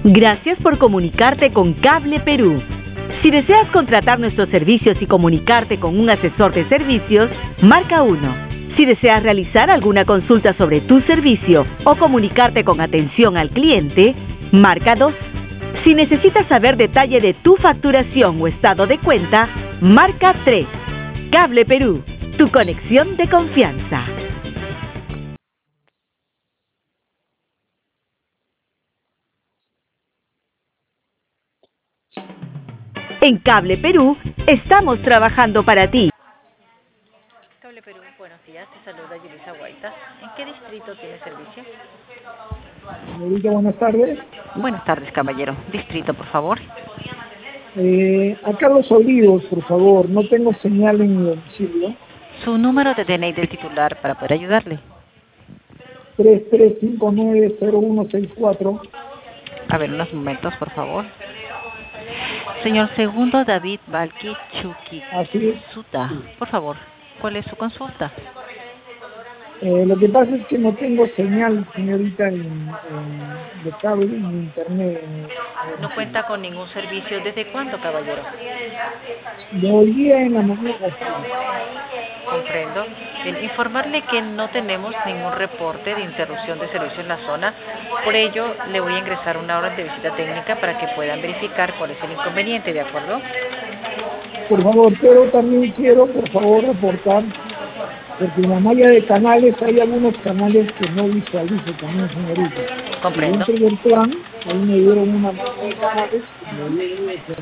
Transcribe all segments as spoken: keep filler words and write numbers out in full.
Gracias por comunicarte con Cable Perú. Si deseas contratar nuestros servicios y comunicarte con un asesor de servicios, marca uno. Si deseas realizar alguna consulta sobre tu servicio o comunicarte con atención al cliente, marca dos. Si necesitas saber detalle de tu facturación o estado de cuenta, marca tres. Cable Perú, tu conexión de confianza. En Cable Perú, estamos trabajando para ti. Cable Perú, buenos días, te saluda Yulisa Guaita. ¿En qué distrito tiene servicio? Señorita, buenas tardes. Buenas tardes, caballero. Distrito, por favor. Eh, a Carlos Olivos, por favor. No tengo señal en mi domicilio. Su número de D N I del titular para poder ayudarle. tres tres cinco nueve cero uno seis cuatro. A ver, unos momentos, por favor. Señor Segundo David Valky Chuki Así es. Suta, por favor, ¿cuál es su consulta? Eh, lo que pasa es que no tengo señal, señorita, en, en, de cable, en internet. En, en, No cuenta con ningún servicio. ¿Desde cuándo, caballero? de hoy día en la mañana. Comprendo. Bien, informarle que no tenemos ningún reporte de interrupción de servicio en la zona. Por ello, le voy a ingresar una orden de visita técnica para que puedan verificar cuál es el inconveniente, ¿de acuerdo? Por favor, pero también quiero, por favor, aportar, porque en la malla de canales hay algunos canales que no visualizo también, señorita. Comprendo. Y dentro del plan, ahí me dieron una malla de canales y me dieron que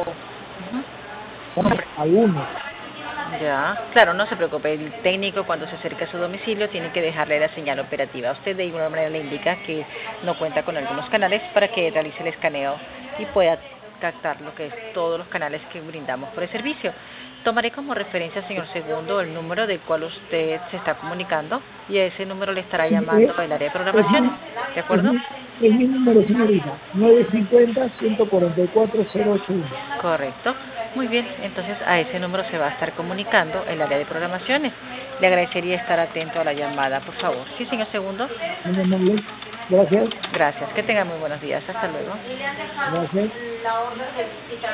no, algunos. Ya, claro, no se preocupe. El técnico, cuando se acerca a su domicilio, tiene que dejarle la señal operativa. Usted de alguna manera le indica que no cuenta con algunos canales para que realice el escaneo y pueda captar lo que es todos los canales que brindamos por el servicio. Tomaré como referencia, señor Segundo, el número del cual usted se está comunicando y a ese número le estará llamando el área de programaciones, ¿de acuerdo? Es mi número, señorita, nueve cinco cero, uno cuatro cuatro, cero ocho uno. Correcto. Muy bien, entonces a ese número se va a estar comunicando el área de programaciones. Le agradecería estar atento a la llamada, por favor. Sí, señor Segundo. Muy amable. Gracias. Gracias. Que tenga muy buenos días. Hasta luego. Gracias.